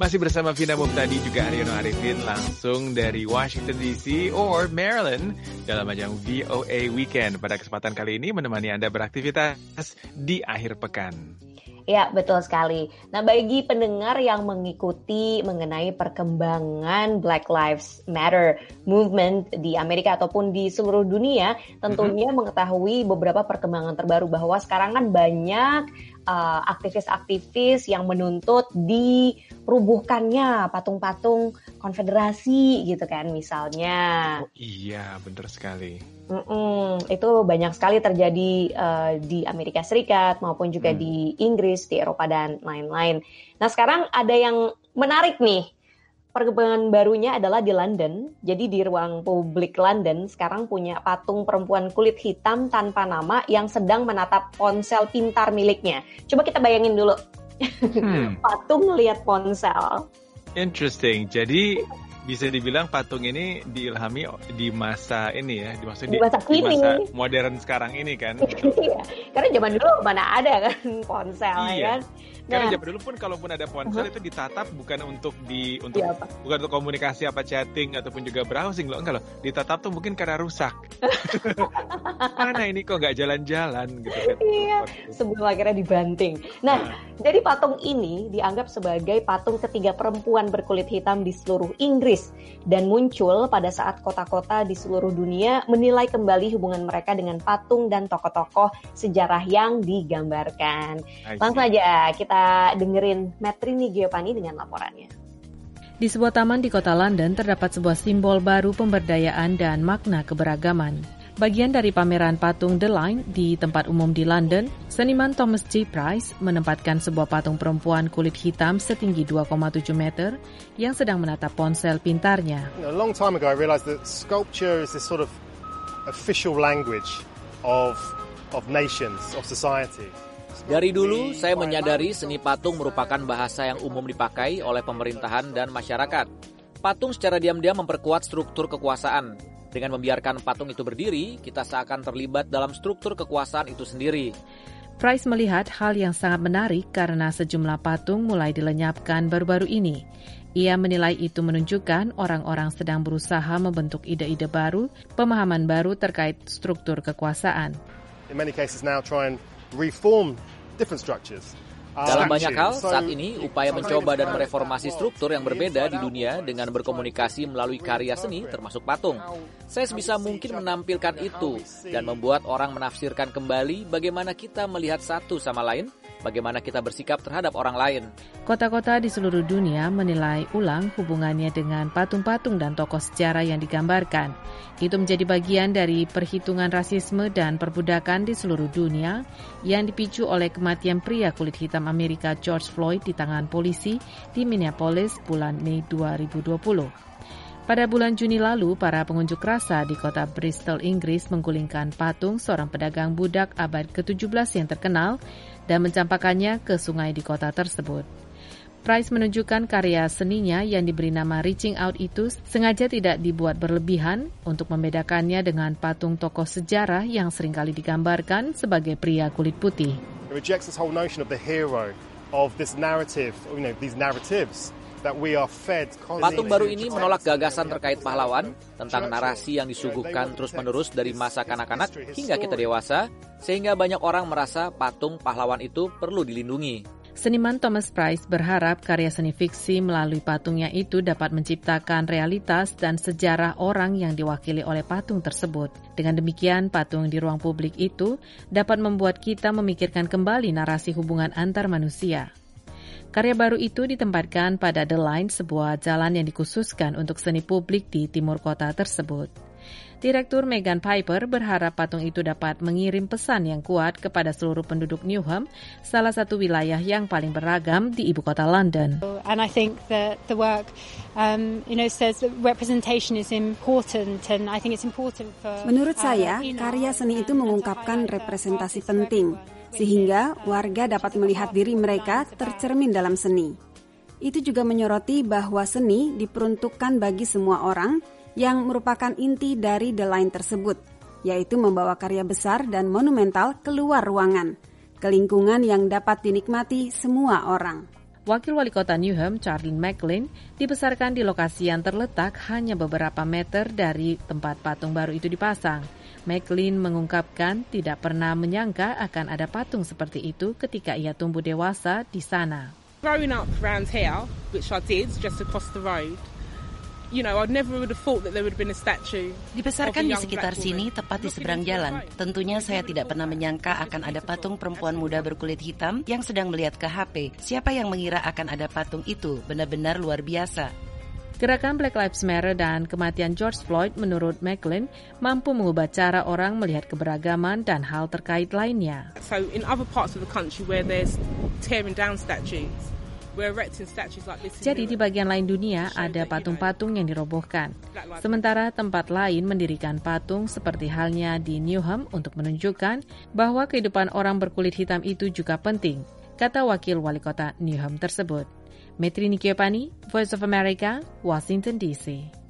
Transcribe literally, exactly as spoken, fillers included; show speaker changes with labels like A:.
A: Masih bersama Vina Mubtadi juga Aryono Arifin langsung dari Washington D C or Maryland dalam ajang V O A Weekend. Pada kesempatan kali ini menemani Anda beraktivitas di akhir pekan.
B: Ya, betul sekali. Nah, bagi pendengar yang mengikuti mengenai perkembangan Black Lives Matter movement di Amerika ataupun di seluruh dunia, tentunya mm-hmm. mengetahui beberapa perkembangan terbaru bahwa sekarang kan banyak uh, aktivis-aktivis yang menuntut dirubuhkannya patung-patung konfederasi gitu kan misalnya.
A: Oh iya, benar sekali.
B: Mm-mm, itu banyak sekali terjadi uh, di Amerika Serikat maupun juga hmm. di Inggris, di Eropa dan lain-lain. Nah sekarang ada yang menarik nih, perkembangan barunya adalah di London. Jadi di ruang publik London sekarang punya patung perempuan kulit hitam tanpa nama yang sedang menatap ponsel pintar miliknya. Coba kita bayangin dulu, hmm. patung ngelihat ponsel.
A: Interesting. Jadi bisa dibilang patung ini diilhami di masa ini ya, di masa,
B: di masa,
A: di, di masa modern sekarang ini kan.
B: Iya, karena zaman dulu mana ada kan ponsel
A: iya.
B: kan.
A: Karena
B: nah,
A: zaman dulu pun kalaupun ada ponsel uh-huh. itu ditatap bukan untuk di untuk
B: ya,
A: bukan untuk komunikasi apa chatting ataupun juga browsing loh, enggak loh. Ditatap tuh mungkin karena rusak. Mana ini kok nggak jalan-jalan gitu kan.
B: Iya, sebelum akhirnya dibanting. Nah, nah, jadi patung ini dianggap sebagai patung ketiga perempuan berkulit hitam di seluruh Inggris dan muncul pada saat kota-kota di seluruh dunia menilai kembali hubungan mereka dengan patung dan tokoh-tokoh sejarah yang digambarkan. Langsung aja kita Kita dengerin Metrini Giovanni dengan laporannya.
C: Di sebuah taman di kota London terdapat sebuah simbol baru pemberdayaan dan makna keberagaman. Bagian dari pameran patung The Line di tempat umum di London, seniman Thomas J. Price menempatkan sebuah patung perempuan kulit hitam setinggi dua koma tujuh meter yang sedang menatap ponsel pintarnya.
D: A long time ago I realized that sculpture is this sort of official language of of nations, of society.
E: Dari dulu, saya menyadari seni patung merupakan bahasa yang umum dipakai oleh pemerintahan dan masyarakat. Patung secara diam-diam memperkuat struktur kekuasaan. Dengan membiarkan patung itu berdiri, kita seakan terlibat dalam struktur kekuasaan itu sendiri.
C: Price melihat hal yang sangat menarik karena sejumlah patung mulai dilenyapkan baru-baru ini. Ia menilai itu menunjukkan orang-orang sedang berusaha membentuk ide-ide baru, pemahaman baru terkait struktur kekuasaan.
D: In many cases now try and reform different structures.
E: Dalam banyak hal, saat ini upaya mencoba dan mereformasi struktur yang berbeda di dunia dengan berkomunikasi melalui karya seni termasuk patung. Saya sebisa mungkin menampilkan itu dan membuat orang menafsirkan kembali bagaimana kita melihat satu sama lain, bagaimana kita bersikap terhadap orang lain.
C: Kota-kota di seluruh dunia menilai ulang hubungannya dengan patung-patung dan tokoh sejarah yang digambarkan. Itu menjadi bagian dari perhitungan rasisme dan perbudakan di seluruh dunia yang dipicu oleh kematian pria kulit hitam Amerika George Floyd di tangan polisi di Minneapolis bulan Mei dua ribu dua puluh. Pada bulan Juni lalu, para pengunjuk rasa di kota Bristol, Inggris menggulingkan patung seorang pedagang budak abad ke tujuh belas yang terkenal dan mencampakkannya ke sungai di kota tersebut. Price menunjukkan karya seninya yang diberi nama Reaching Out itu sengaja tidak dibuat berlebihan untuk membedakannya dengan patung tokoh sejarah yang seringkali digambarkan sebagai pria kulit putih.
D: It rejects this whole notion of the hero, of this narrative, you know, these narratives that we are fed.
E: Patung baru ini menolak gagasan terkait pahlawan, tentang narasi yang disuguhkan terus-menerus dari masa kanak-kanak hingga kita dewasa, sehingga banyak orang merasa patung pahlawan itu perlu dilindungi.
C: Seniman Thomas Price berharap karya seni fiksi melalui patungnya itu dapat menciptakan realitas dan sejarah orang yang diwakili oleh patung tersebut. Dengan demikian, patung di ruang publik itu dapat membuat kita memikirkan kembali narasi hubungan antar manusia. Karya baru itu ditempatkan pada The Line, sebuah jalan yang dikhususkan untuk seni publik di timur kota tersebut. Direktur Megan Piper berharap patung itu dapat mengirim pesan yang kuat kepada seluruh penduduk Newham, salah satu wilayah yang paling beragam di ibu kota London.
F: And I think that the work, um, you know, says that representation is important, and I think it's important for.
G: Menurut saya, karya seni itu mengungkapkan representasi penting, sehingga warga dapat melihat diri mereka tercermin dalam seni. Itu juga menyoroti bahwa seni diperuntukkan bagi semua orang, yang merupakan inti dari The Line tersebut, yaitu membawa karya besar dan monumental keluar ruangan, ke lingkungan yang dapat dinikmati semua orang.
C: Wakil Wali Kota Newham, Charlene McLean, dibesarkan di lokasi yang terletak hanya beberapa meter dari tempat patung baru itu dipasang. McLean mengungkapkan tidak pernah menyangka akan ada patung seperti itu ketika ia tumbuh dewasa di sana.
H: Growing up around here, which I did, just across the road, you know, I never would have thought that there would have been a statue.
I: Dibesarkan di sekitar sini, tepat di seberang jalan. Tentunya saya tidak pernah menyangka akan ada patung perempuan muda berkulit hitam yang sedang melihat ke H P. Siapa yang mengira akan ada patung itu? Benar-benar luar biasa.
C: Gerakan Black Lives Matter dan kematian George Floyd menurut McLean mampu mengubah cara orang melihat keberagaman dan hal terkait lainnya.
H: So in other parts of the country where there's tearing down statues,
C: Jadi di bagian lain dunia ada patung-patung yang dirobohkan. Sementara tempat lain mendirikan patung seperti halnya di Newham untuk menunjukkan bahwa kehidupan orang berkulit hitam itu juga penting, kata Wakil Wali Kota Newham tersebut. Metri Nikiopani, Voice of America, Washington D C.